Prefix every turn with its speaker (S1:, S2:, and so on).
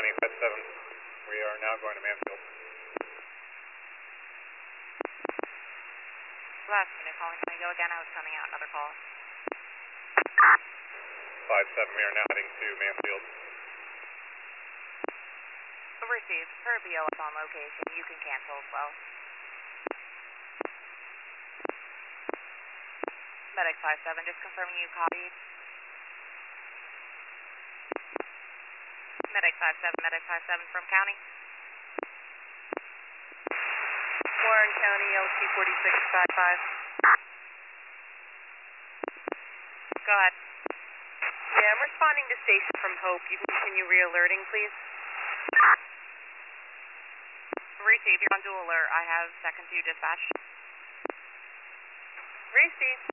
S1: County 57. We are now going to Mansfield.
S2: Last minute calling. Can I go again? I was coming out another call.
S1: 57, we are now heading to Mansfield.
S2: Received. Per BOS on location. You can cancel as well. Medic 57, just confirming you copied. Medic 57 from County.
S3: Warren County, LT 4655.
S2: Go ahead.
S3: Yeah, I'm responding to station from Hope. You can continue re-alerting, please.
S2: Received. You're on dual alert. I have second to dispatch.
S3: Received.